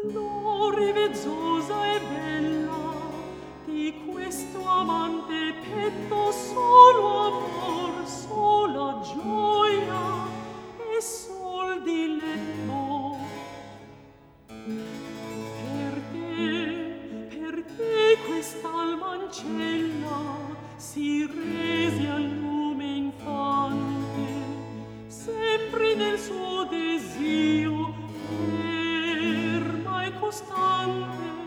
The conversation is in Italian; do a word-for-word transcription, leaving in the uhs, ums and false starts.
l'ore vezzosa e bella di questo amante petto, solo amor, sola gioia e sol diletto. Perché, perché quest'alma ancella si rese al lume infante, sempre nel suo desio ferma e costante?